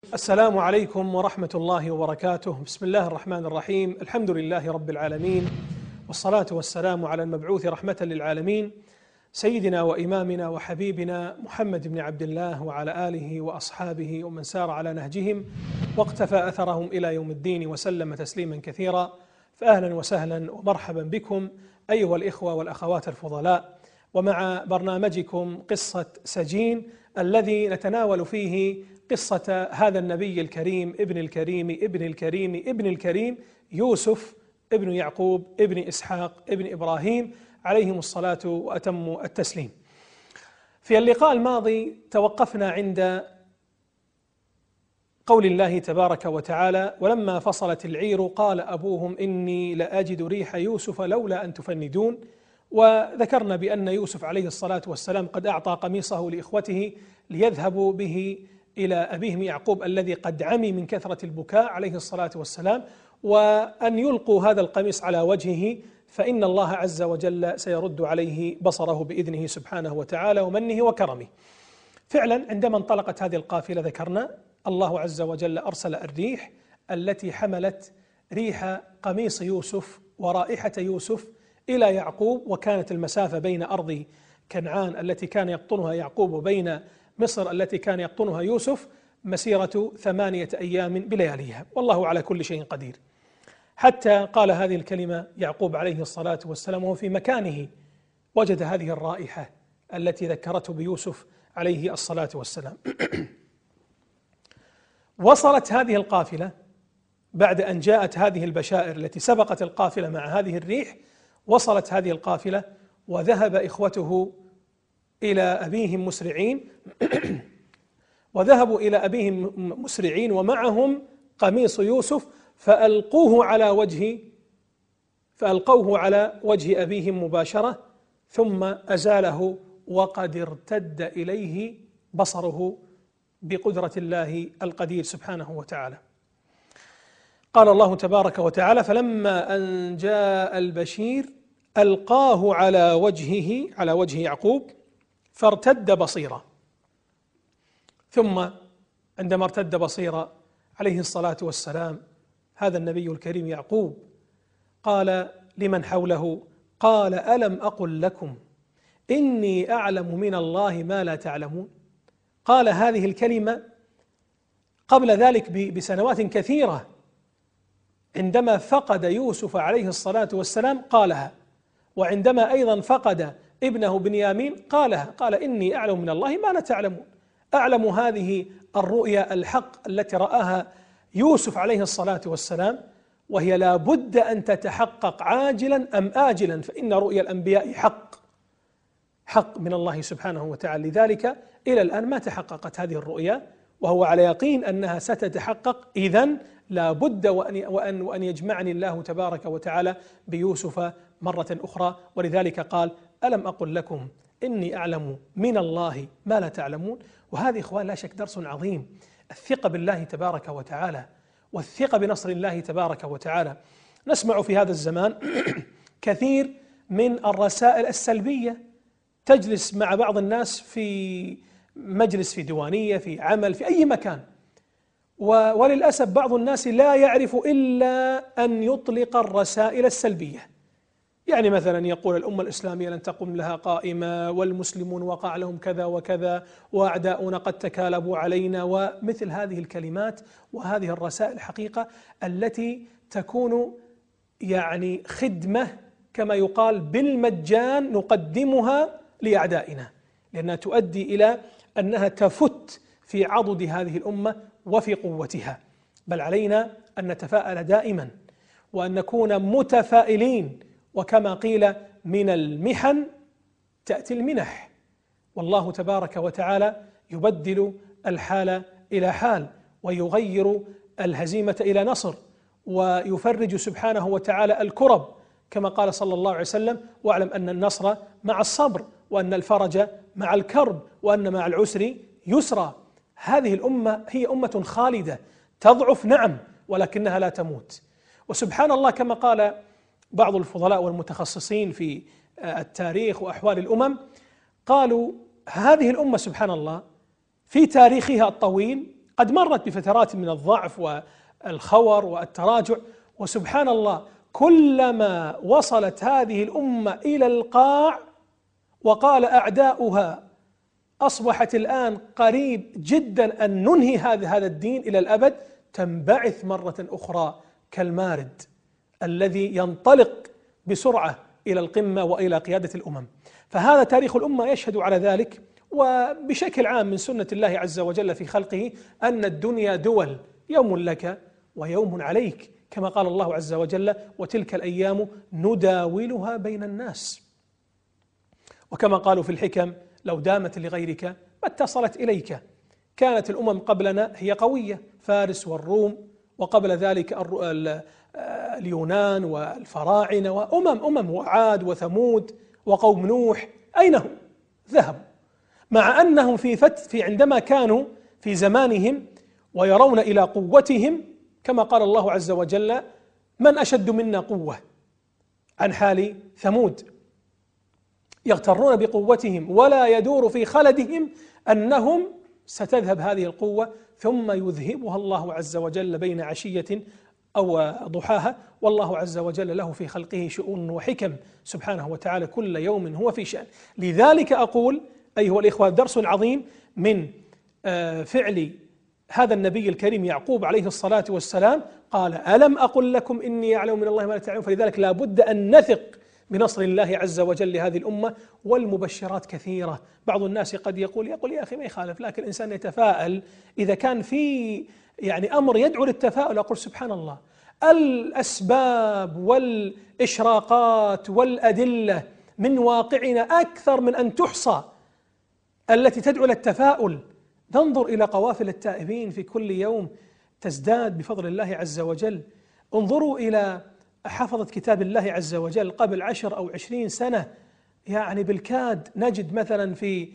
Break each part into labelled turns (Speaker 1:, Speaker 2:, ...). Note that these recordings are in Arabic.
Speaker 1: السلام عليكم ورحمة الله وبركاته. بسم الله الرحمن الرحيم. الحمد لله رب العالمين، والصلاة والسلام على المبعوث رحمة للعالمين سيدنا وإمامنا وحبيبنا محمد بن عبد الله وعلى آله وأصحابه ومن سار على نهجهم واقتفى أثرهم إلى يوم الدين وسلم تسليما كثيرا. فأهلا وسهلا ومرحبا بكم أيها الإخوة والأخوات الفضلاء، ومع برنامجكم قصة سجين الذي نتناول فيه قصة هذا النبي الكريم ابن الكريم ابن الكريم ابن الكريم يوسف ابن يعقوب ابن إسحاق ابن إبراهيم عليهم الصلاة وأتم التسليم. في اللقاء الماضي توقفنا عند قول الله تبارك وتعالى: ولما فصلت العير قال أبوهم إني لأجد ريح يوسف لولا أن تفندون. وذكرنا بأن يوسف عليه الصلاة والسلام قد أعطى قميصه لإخوته ليذهبوا به إلى أبيهم يعقوب الذي قد عمي من كثرة البكاء عليه الصلاة والسلام، وأن يلقوا هذا القميص على وجهه فإن الله عز وجل سيرد عليه بصره بإذنه سبحانه وتعالى ومنه وكرمه. فعلا عندما انطلقت هذه القافلة ذكرنا الله عز وجل أرسل الريح التي حملت ريح قميص يوسف ورائحة يوسف إلى يعقوب، وكانت المسافة بين أرض كنعان التي كان يقطنها يعقوب وبين مصر التي كان يقطنها يوسف مسيرة 8 أيام بلياليها، والله على كل شيء قدير. حتى قال هذه الكلمة يعقوب عليه الصلاة والسلام وهو في مكانه وجد هذه الرائحة التي ذكرته بيوسف عليه الصلاة والسلام. وصلت هذه القافلة بعد أن جاءت هذه البشائر التي سبقت القافلة مع هذه الريح، وصلت هذه القافلة وذهب إخوته إلى أبيهم مسرعين وذهبوا إلى أبيهم مسرعين ومعهم قميص يوسف فألقوه على وجه أبيهم مباشرة، ثم أزاله وقد ارتد إليه بصره بقدرة الله القدير سبحانه وتعالى. قال الله تبارك وتعالى: فلما أن جاء البشير ألقاه على وجه يعقوب فارتد بصيرا. ثم عندما ارتد بصيرا عليه الصلاة والسلام هذا النبي الكريم يعقوب قال لمن حوله: قال ألم أقل لكم إني أعلم من الله ما لا تعلمون. قال هذه الكلمة قبل ذلك بسنوات كثيرة، عندما فقد يوسف عليه الصلاة والسلام قالها، وعندما أيضا فقد ابنه بنيامين قالها، قال إني أعلم من الله ما لا تعلمون. أعلم هذه الرؤيا الحق التي رآها يوسف عليه الصلاة والسلام، وهي لا بد أن تتحقق عاجلا أم آجلا، فإن رؤيا الأنبياء حق من الله سبحانه وتعالى. لذلك إلى الآن ما تحققت هذه الرؤيا، وهو على يقين أنها ستتحقق. إذن لا بد وأن يجمعني الله تبارك وتعالى بيوسف مرة أخرى. ولذلك قال: ألم أقل لكم إني أعلم من الله ما لا تعلمون. وهذه إخوان لا شك درس عظيم، الثقة بالله تبارك وتعالى والثقة بنصر الله تبارك وتعالى. نسمع في هذا الزمان كثير من الرسائل السلبية، تجلس مع بعض الناس في مجلس، في ديوانية، في عمل، في أي مكان، وللأسف بعض الناس لا يعرف إلا أن يطلق الرسائل السلبية. يعني مثلا يقول الأمة الإسلامية لن تقوم لها قائمة، والمسلمون وقع لهم كذا وكذا، وأعداؤنا قد تكالبوا علينا، ومثل هذه الكلمات وهذه الرسائل حقيقة التي تكون يعني خدمة كما يقال بالمجان نقدمها لأعدائنا، لأنها تؤدي إلى أنها تفت في عضد هذه الأمة وفي قوتها. بل علينا أن نتفاءل دائما وأن نكون متفائلين، وكما قيل من المحن تأتي المنح، والله تبارك وتعالى يبدل الحال إلى حال ويغير الهزيمة إلى نصر، ويفرج سبحانه وتعالى الكرب، كما قال صلى الله عليه وسلم: واعلم أن النصر مع الصبر، وأن الفرج مع الكرب، وأن مع العسر يسرا. هذه الأمة هي أمة خالدة، تضعف نعم ولكنها لا تموت. وسبحان الله كما قال بعض الفضلاء والمتخصصين في التاريخ وأحوال الأمم، قالوا هذه الأمة سبحان الله في تاريخها الطويل قد مرت بفترات من الضعف والخور والتراجع، وسبحان الله كلما وصلت هذه الأمة إلى القاع وقال أعداؤها أصبحت الآن قريب جدا أن ننهي هذا الدين إلى الأبد، تنبعث مرة أخرى كالمارد الذي ينطلق بسرعة إلى القمة وإلى قيادة الأمم. فهذا تاريخ الأمة يشهد على ذلك. وبشكل عام من سنة الله عز وجل في خلقه أن الدنيا دول، يوم لك ويوم عليك، كما قال الله عز وجل: وتلك الأيام نداولها بين الناس. وكما قالوا في الحكم: لو دامت لغيرك ما اتصلت إليك. كانت الأمم قبلنا هي قوية، فارس والروم، وقبل ذلك اليونان والفراعنة وأمم وعاد وثمود وقوم نوح. أين هم؟ ذهبوا، مع أنهم في عندما كانوا في زمانهم ويرون إلى قوتهم، كما قال الله عز وجل: من أشد منا قوة، عن حال ثمود، يغترون بقوتهم ولا يدور في خلدهم أنهم ستذهب هذه القوة ثم يذهبها الله عز وجل بين عشية أو ضحاها. والله عز وجل له في خلقه شؤون وحكم سبحانه وتعالى، كل يوم هو في شأن. لذلك أقول أيها الإخوة، درس عظيم من فعل هذا النبي الكريم يعقوب عليه الصلاة والسلام. قال: ألم أقل لكم إني أعلم من الله ما لا تعلمون. فلذلك لا بد أن نثق بنصر الله عز وجل لهذه الأمة. والمبشرات كثيرة. بعض الناس قد يقول يا أخي ما يخالف، لكن الإنسان يتفاءل إذا كان في أمر يدعو للتفاؤل. أقول سبحان الله، الأسباب والإشراقات والأدلة من واقعنا أكثر من أن تحصى التي تدعو للتفاؤل. ننظر إلى قوافل التائبين في كل يوم تزداد بفضل الله عز وجل. انظروا إلى حفظة كتاب الله عز وجل قبل 10 أو 20 سنة، بالكاد نجد مثلا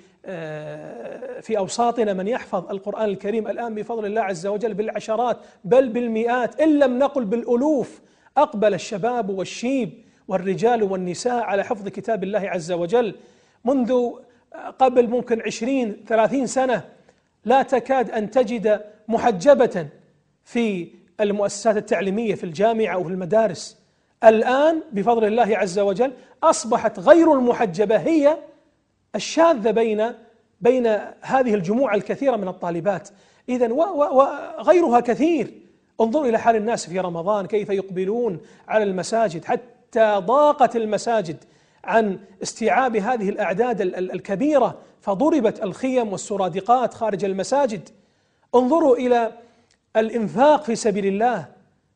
Speaker 1: في أوساطنا من يحفظ القرآن الكريم الآن بفضل الله عز وجل بالعشرات بل بالمئات، إن لم نقل بالألوف. أقبل الشباب والشيب والرجال والنساء على حفظ كتاب الله عز وجل منذ قبل ممكن 20-30 سنة. لا تكاد أن تجد محجبة في المؤسسات التعليمية في الجامعة أو في المدارس. الآن بفضل الله عز وجل أصبحت غير المحجبة هي الشاذة بين هذه الجموع الكثيرة من الطالبات. إذن وغيرها كثير. انظروا إلى حال الناس في رمضان كيف يقبلون على المساجد، حتى ضاقت المساجد عن استيعاب هذه الأعداد الكبيرة، فضربت الخيم والسرادقات خارج المساجد. انظروا إلى الإنفاق في سبيل الله،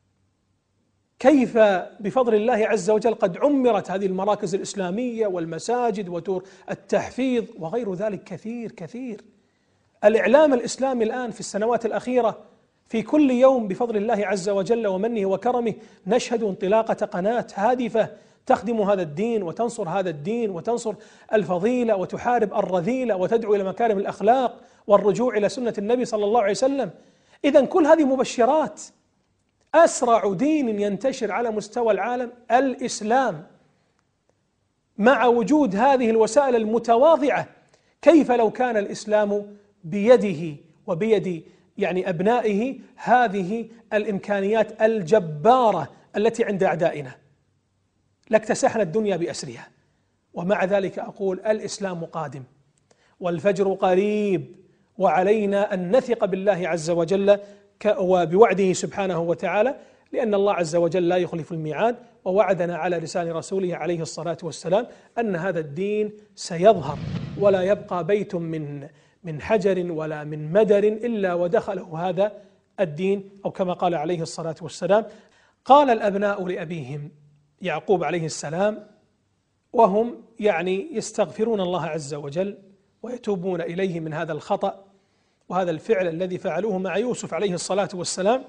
Speaker 1: كيف بفضل الله عز وجل قد عمرت هذه المراكز الإسلامية والمساجد ودور التحفيظ وغير ذلك كثير كثير. الإعلام الإسلامي الآن في السنوات الأخيرة في كل يوم بفضل الله عز وجل ومنه وكرمه نشهد انطلاقة قناة هادفة تخدم هذا الدين وتنصر هذا الدين وتنصر الفضيلة وتحارب الرذيلة وتدعو إلى مكارم الأخلاق والرجوع إلى سنة النبي صلى الله عليه وسلم. إذن كل هذه مبشرات. أسرع دين ينتشر على مستوى العالم الإسلام، مع وجود هذه الوسائل المتواضعة. كيف لو كان الإسلام بيده وبيد أبنائه هذه الإمكانيات الجبارة التي عند أعدائنا، لاكتسحنا الدنيا بأسرها. ومع ذلك أقول الإسلام قادم والفجر قريب، وعلينا أن نثق بالله عز وجل وبوعده سبحانه وتعالى، لأن الله عز وجل لا يخلف الميعاد، ووعدنا على لسان رسوله عليه الصلاة والسلام أن هذا الدين سيظهر، ولا يبقى بيت من حجر ولا من مدر إلا ودخله هذا الدين، أو كما قال عليه الصلاة والسلام. قال الأبناء لأبيهم يعقوب عليه السلام وهم يستغفرون الله عز وجل ويتوبون إليه من هذا الخطأ وهذا الفعل الذي فعلوه مع يوسف عليه الصلاة والسلام.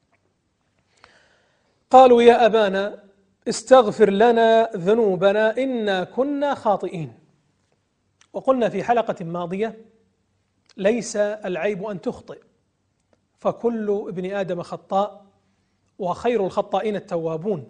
Speaker 1: قالوا: يا أبانا استغفر لنا ذنوبنا إنا كنا خاطئين. وقلنا في حلقة ماضية: ليس العيب أن تخطئ، فكل ابن آدم خطاء وخير الخطائين التوابون.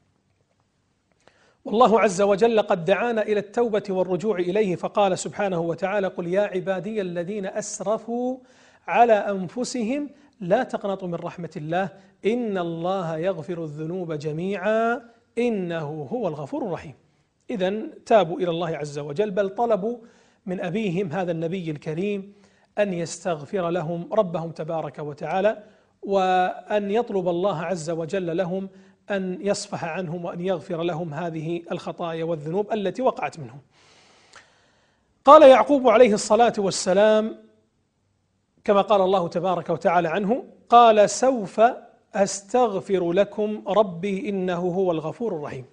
Speaker 1: والله عز وجل قد دعانا إلى التوبة والرجوع إليه، فقال سبحانه وتعالى: قل يا عبادي الذين أسرفوا على أنفسهم لا تقنطوا من رحمة الله إن الله يغفر الذنوب جميعا إنه هو الغفور الرحيم. إذن تابوا إلى الله عز وجل، بل طلبوا من أبيهم هذا النبي الكريم أن يستغفر لهم ربهم تبارك وتعالى، وأن يطلب الله عز وجل لهم أن يصفح عنهم وأن يغفر لهم هذه الخطايا والذنوب التي وقعت منهم. قال يعقوب عليه الصلاة والسلام كما قال الله تبارك وتعالى عنه: قال سوف أستغفر لكم ربي إنه هو الغفور الرحيم.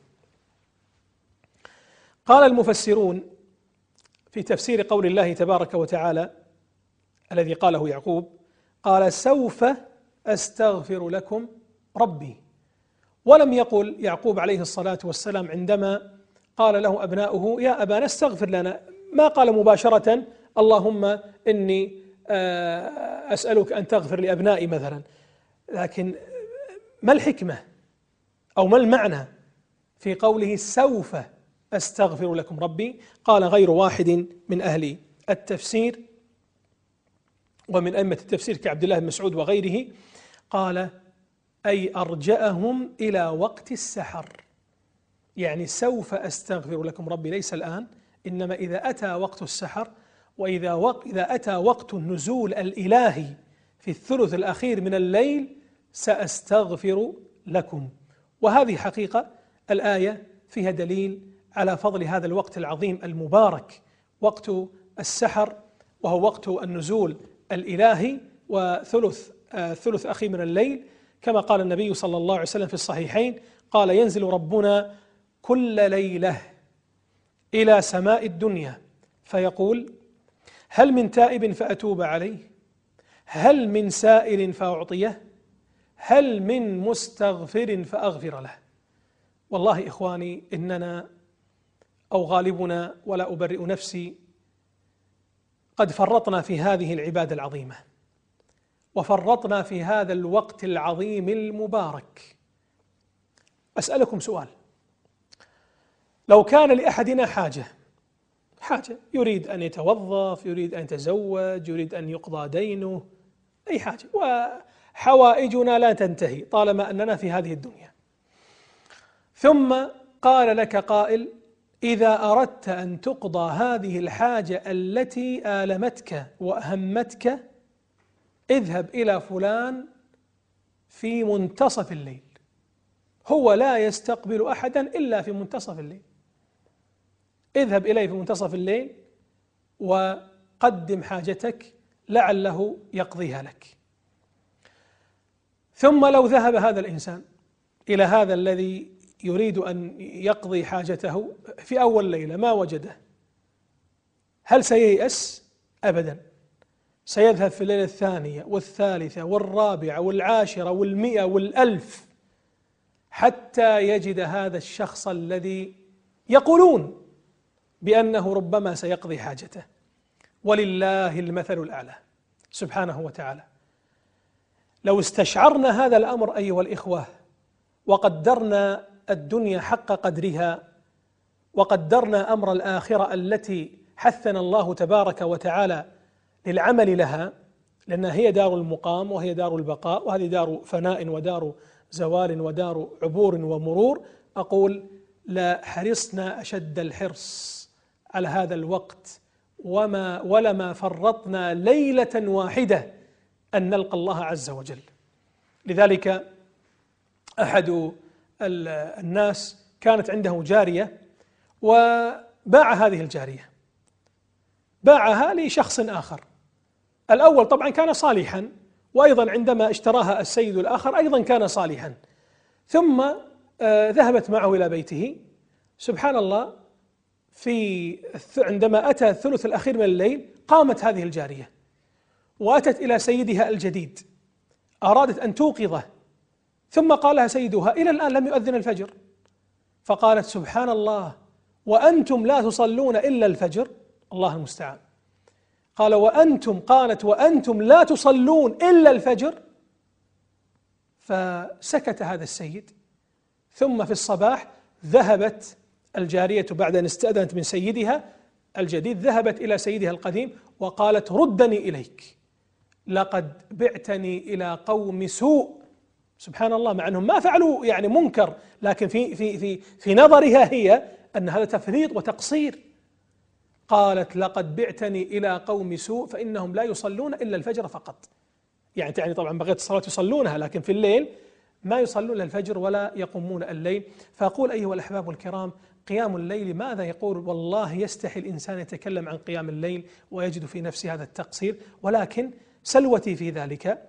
Speaker 1: قال المفسرون في تفسير قول الله تبارك وتعالى الذي قاله يعقوب: قال سوف أستغفر لكم ربي، ولم يقل يعقوب عليه الصلاة والسلام عندما قال له أبناؤه يا أبانا استغفر لنا، ما قال مباشرة اللهم إني أسألك أن تغفر لأبنائي مثلا، لكن ما الحكمة أو ما المعنى في قوله سوف أستغفر لكم ربي؟ قال غير واحد من أهل التفسير ومن أئمة التفسير كعبد الله بن مسعود وغيره، قال أي أرجأهم إلى وقت السحر، يعني سوف أستغفر لكم ربي ليس الآن، إنما إذا أتى وقت السحر، وإذا أتى وقت النزول الإلهي في الثلث الأخير من الليل سأستغفر لكم. وهذه حقيقة الآية فيها دليل على فضل هذا الوقت العظيم المبارك، وقت السحر، وهو وقت النزول الإلهي وثلث أخير من الليل، كما قال النبي صلى الله عليه وسلم في الصحيحين قال ينزل ربنا كل ليلة إلى سماء الدنيا فيقول هل من تائب فأتوب عليه، هل من سائل فأعطيه، هل من مستغفر فأغفر له. والله إخواني إننا أو غالبنا ولا أبرئ نفسي قد فرطنا في هذه العبادة العظيمة، وفرطنا في هذا الوقت العظيم المبارك. أسألكم سؤال: لو كان لأحدنا حاجة يريد أن يتوظف، يريد أن يتزوج، يريد أن يقضى دينه، أي حاجة، وحوائجنا لا تنتهي طالما أننا في هذه الدنيا، ثم قال لك قائل إذا أردت أن تقضى هذه الحاجة التي آلمتك وأهمتك اذهب إلى فلان في منتصف الليل، هو لا يستقبل أحدا إلا في منتصف الليل، اذهب إليه في منتصف الليل وقدم حاجتك لعله يقضيها لك. ثم لو ذهب هذا الإنسان إلى هذا الذي يريد أن يقضي حاجته في أول ليلة ما وجده، هل سييأس؟ أبدا، سيذهب في الليلة الثانية والثالثة والرابعة والعاشرة والمئة والألف حتى يجد هذا الشخص الذي يقولون بأنه ربما سيقضي حاجته. ولله المثل الأعلى سبحانه وتعالى. لو استشعرنا هذا الأمر أيها الإخوة وقدرنا الدنيا حق قدرها، وقدرنا أمر الآخرة التي حثنا الله تبارك وتعالى للعمل لها، لأنها هي دار المقام وهي دار البقاء، وهذه دار فناء ودار زوال ودار عبور ومرور، أقول لا حرصنا أشد الحرص على هذا الوقت ولما فرطنا ليلة واحدة أن نلقى الله عز وجل. لذلك أحد الناس كانت عنده جارية وباع هذه الجارية، باعها لشخص آخر. الأول طبعا كان صالحا، وأيضا عندما اشتراها السيد الآخر أيضا كان صالحا، ثم ذهبت معه إلى بيته. سبحان الله، عندما أتى الثلث الأخير من الليل قامت هذه الجارية وأتت إلى سيدها الجديد، أرادت أن توقظه، ثم قال لها سيدها إلى الآن لم يؤذن الفجر، فقالت سبحان الله وأنتم لا تصلون إلا الفجر، الله المستعان. قال قالت وأنتم لا تصلون إلا الفجر، فسكت هذا السيد. ثم في الصباح ذهبت الجارية بعد أن استأذنت من سيدها الجديد، ذهبت إلى سيدها القديم وقالت ردني إليك، لقد بعتني إلى قوم سوء. سبحان الله، مع أنهم ما فعلوا يعني منكر، لكن في نظرها هي أن هذا تفريط وتقصير. قالت لقد بعتني إلى قوم سوء فإنهم لا يصلون إلا الفجر فقط. يعني تعني طبعا بقية الصلاة يصلونها، لكن في الليل ما يصلون الفجر ولا يقومون الليل. فأقول أيها الأحباب الكرام، قيام الليل ماذا يقول؟ والله يستحي الإنسان يتكلم عن قيام الليل ويجد في نفسه هذا التقصير، ولكن سلوتي في ذلك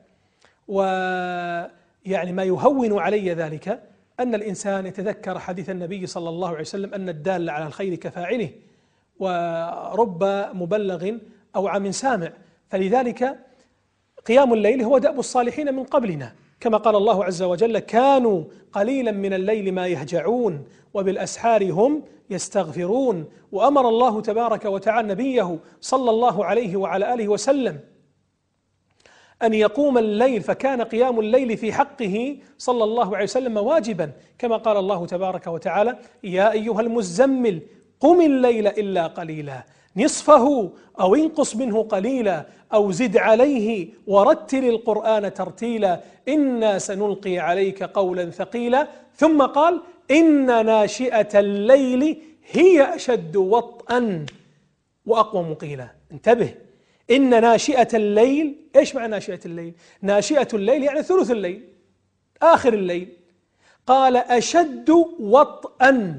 Speaker 1: ويعني ما يهون علي ذلك أن الإنسان يتذكر حديث النبي صلى الله عليه وسلم أن الدال على الخير كفاعله، ورب مبلغ أو عام سامع. فلذلك قيام الليل هو دأب الصالحين من قبلنا، كما قال الله عز وجل: كانوا قليلا من الليل ما يهجعون وبالأسحار هم يستغفرون. وأمر الله تبارك وتعالى نبيه صلى الله عليه وعلى آله وسلم أن يقوم الليل، فكان قيام الليل في حقه صلى الله عليه وسلم واجبا، كما قال الله تبارك وتعالى: يا أيها المزمل قم الليل إلا قليلا نصفه أو انقص منه قليلا أو زد عليه ورتل القرآن ترتيلا إنا سنلقي عليك قولا ثقيلا. ثم قال: إن ناشئة الليل هي أشد وطئا وأقوم قيلا. انتبه، إن ناشئة الليل، إيش معنى ناشئة الليل؟ ناشئة الليل يعني ثلث الليل، آخر الليل. قال: أشد وطئا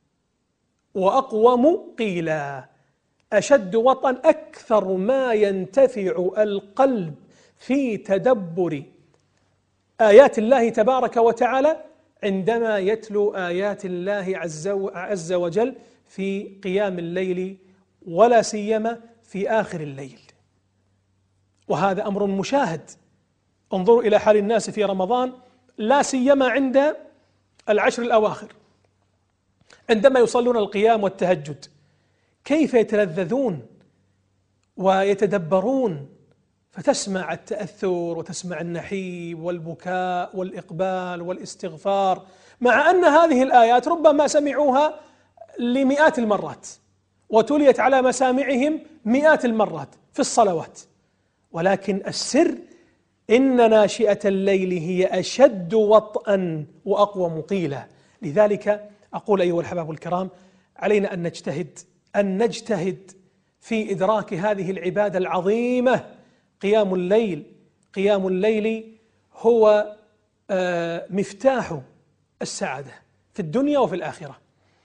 Speaker 1: وأقوم قيلا. أشد وطئا، أكثر ما ينتفع القلب في تدبر آيات الله تبارك وتعالى عندما يتلو آيات الله عز وجل في قيام الليل، ولا سيما في آخر الليل. وهذا أمر مشاهد. انظروا إلى حال الناس في رمضان، لا سيما عند العشر الأواخر عندما يصلون القيام والتهجد، كيف يتلذذون ويتدبرون، فتسمع التأثر وتسمع النحيب والبكاء والإقبال والاستغفار، مع أن هذه الآيات ربما سمعوها لمئات المرات وتليت على مسامعهم مئات المرات في الصلوات. ولكن السر إن ناشئة الليل هي أشد وطئا وأقوم قيلا. لذلك أقول أيها الأحباب الكرام، علينا أن نجتهد في إدراك هذه العبادة العظيمة، قيام الليل. قيام الليل هو مفتاح السعادة في الدنيا وفي الآخرة.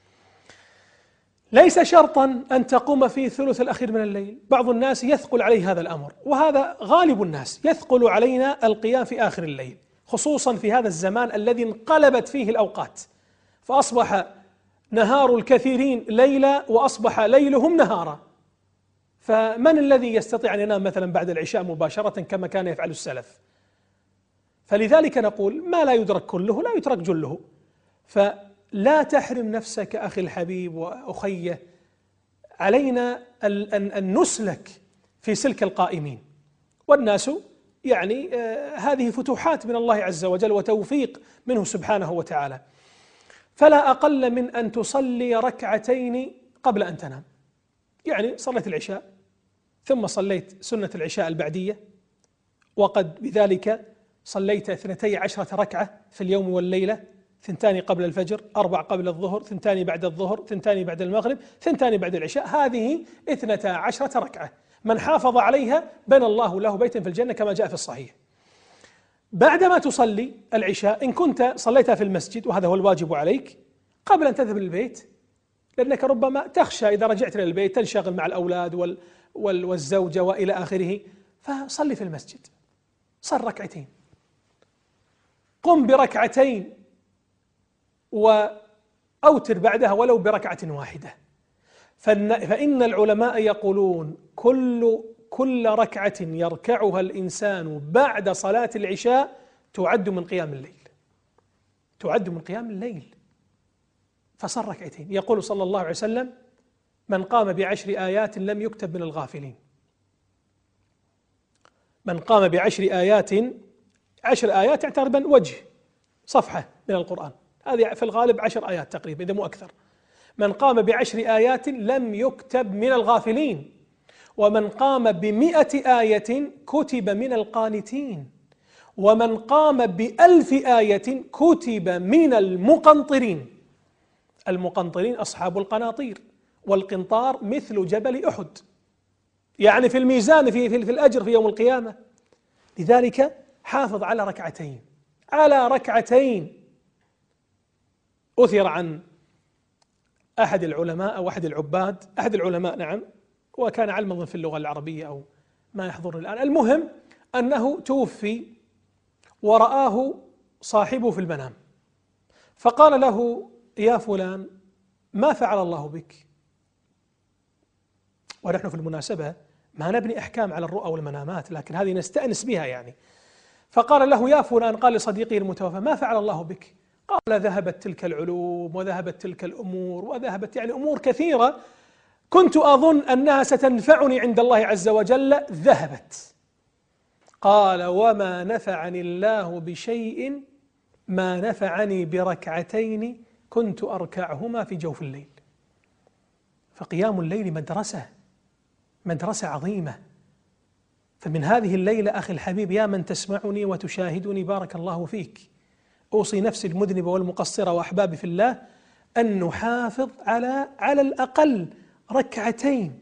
Speaker 1: ليس شرطا أن تقوم في الثلث الأخير من الليل، بعض الناس يثقل عليه هذا الأمر، وهذا غالب الناس، يثقل علينا القيام في آخر الليل، خصوصا في هذا الزمان الذي انقلبت فيه الأوقات، فأصبح نهار الكثيرين ليلا وأصبح ليلهم نهارا. فمن الذي يستطيع أن ينام مثلا بعد العشاء مباشرة كما كان يفعل السلف؟ فلذلك نقول: ما لا يدرك كله لا يترك جله. فلا تحرم نفسك أخي الحبيب وأخيه، علينا أن نسلك في سلك القائمين. والناس يعني هذه فتوحات من الله عز وجل وتوفيق منه سبحانه وتعالى. فلا أقل من أن تصلي ركعتين قبل أن تنام. يعني صليت العشاء ثم صليت سنة العشاء البعدية، وقد بذلك صليت 12 ركعة في اليوم والليلة، 2 قبل الفجر، 4 قبل الظهر، 2 بعد الظهر، 2 بعد المغرب، 2 بعد العشاء. هذه 12 ركعة، من حافظ عليها بنى الله له بيتا في الجنة كما جاء في الصحيح. بعدما تصلي العشاء، إن كنت صليتها في المسجد، وهذا هو الواجب عليك، قبل أن تذهب للبيت، لأنك ربما تخشى إذا رجعت إلى البيت تنشغل مع الأولاد والزوجة وإلى آخره، فصلي في المسجد، صل ركعتين، قم بركعتين وأوتر بعدها ولو بركعة واحدة. فإن العلماء يقولون كل ركعة يركعها الإنسان بعد صلاة العشاء تعد من قيام الليل، تعد من قيام الليل. فصل ركعتين. يقول صلى الله عليه وسلم: من قام ب10 آيات لم يكتب من الغافلين. من قام ب10 آيات، 10 آيات تقريبا وجه صفحة من القرآن، هذه في الغالب 10 آيات تقريبا إذا مو أكثر. من قام ب10 آيات لم يكتب من الغافلين. ومن قام ب100 آية كتب من القانتين، ومن قام ب1000 آية كتب من المقنطرين. المقنطرين أصحاب القناطير، والقنطار مثل جبل أحد، يعني في الميزان في الأجر في يوم القيامة. لذلك حافظ على ركعتين، على ركعتين. أثر عن أحد العلماء أو أحد العباد، أحد العلماء نعم، وكان علما في اللغة العربية أو ما يحضرني الآن، المهم أنه توفي ورآه صاحبه في المنام، فقال له: يا فلان، ما فعل الله بك؟ ونحن في المناسبة ما نبني أحكام على الرؤى والمنامات، لكن هذه نستأنس بها يعني. فقال له: يا فلان، قال لصديقه المتوفى: ما فعل الله بك؟ قال: ذهبت تلك العلوم وذهبت تلك الأمور وذهبت يعني أمور كثيرة كنت أظن أنها ستنفعني عند الله عز وجل، ذهبت. قال: وما نفعني الله بشيء ما نفعني بركعتين كنت أركعهما في جوف الليل. فقيام الليل مدرسة عظيمة. فمن هذه الليلة أخي الحبيب، يا من تسمعني وتشاهدني، بارك الله فيك، أوصي نفسي المذنبة والمقصرة وأحبابي في الله أن نحافظ على الأقل ركعتين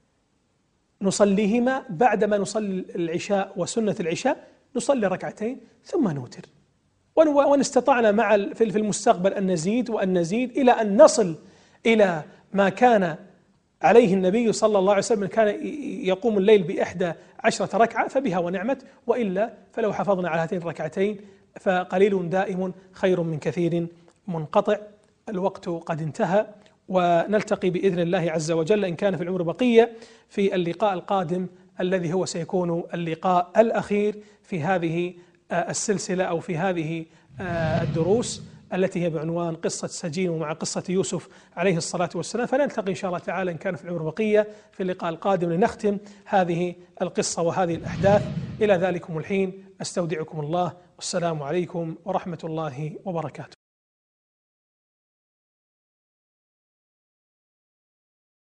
Speaker 1: نصليهما بعدما نصلي العشاء وسنة العشاء، نصلي ركعتين ثم نوتر، وإن استطعنا في المستقبل أن نزيد وأن نزيد إلى أن نصل إلى ما كان عليه النبي صلى الله عليه وسلم، كان يقوم الليل ب11 ركعة، فبها ونعمت. وإلا فلو حافظنا على هاتين الركعتين فقليل دائم خير من كثير منقطع. الوقت قد انتهى، ونلتقي بإذن الله عز وجل إن كان في العمر بقية في اللقاء القادم، الذي هو سيكون اللقاء الأخير في هذه السلسلة أو في هذه الدروس التي هي بعنوان قصة سجين ومع قصة يوسف عليه الصلاة والسلام. فنلتقي إن شاء الله تعالى إن كان في العمر بقية في اللقاء القادم لنختم هذه القصة وهذه الأحداث. إلى ذلكم الحين أستودعكم الله، والسلام عليكم ورحمة الله وبركاته.